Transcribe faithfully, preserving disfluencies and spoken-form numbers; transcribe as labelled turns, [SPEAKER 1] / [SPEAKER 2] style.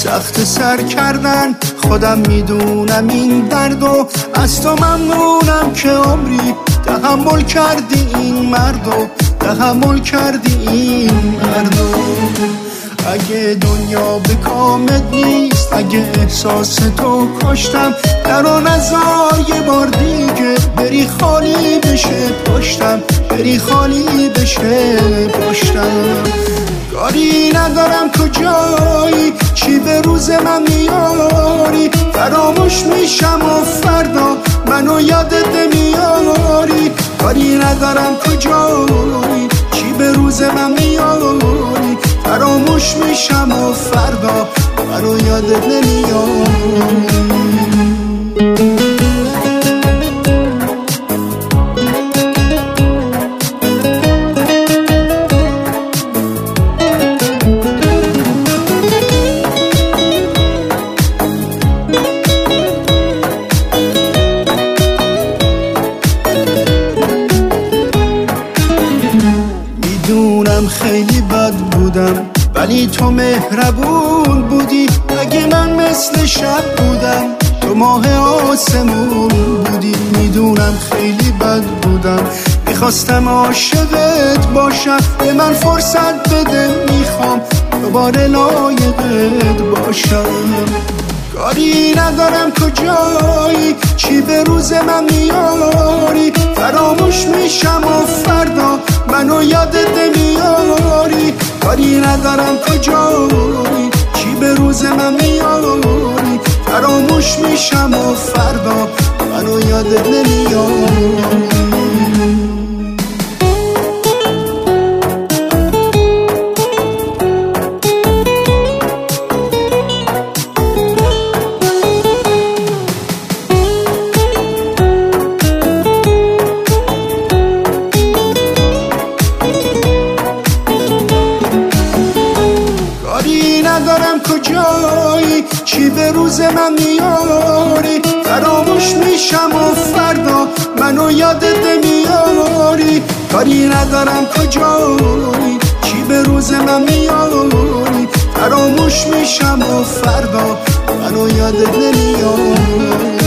[SPEAKER 1] سخت سر کردن، خودم میدونم این درد و از تو ممنونم که عمری تحمل کردی این مردو، تحمل کردی این مردو. اگه دنیا به کامت نیست، اگه احساس تو کشتم، در آن نزار یه بار دیگه بری خالی بشه پشتم، بری خالی بشه پشتم. کاری ندارم کجایی، چی به روز من میاری، فراموش میشم و فردا منو یادت نمیاری. کاری ندارم کجایی، چی به روز من میاری، فراموش میشم و فردا منو یادت نمیاری. میدونم خیلی بد بودم ولی تو مهربون بودی. اگه من مثل شب بودم تو ماه آسمون بودی. میدونم خیلی بد بودم، میخواستم عاشقت باشم، به من فرصت بده، میخوام دوباره لایقت باشم. کاری ندارم کجایی، چی به روز من میاری، فراموش میشم و فردا منو یادت نمیاری. کاری ندارم کجایی، چی به روز من میاری، فراموش میشم و فردا منو یادت نمیاری. ندارم کجایی، چی به روز من میاری، فراموش میشم و فردا منو یادت نمیاری. کاری ندارم کجایی، چی به روز من میاری، فراموش میشم و فردا منو یادت نمیاری.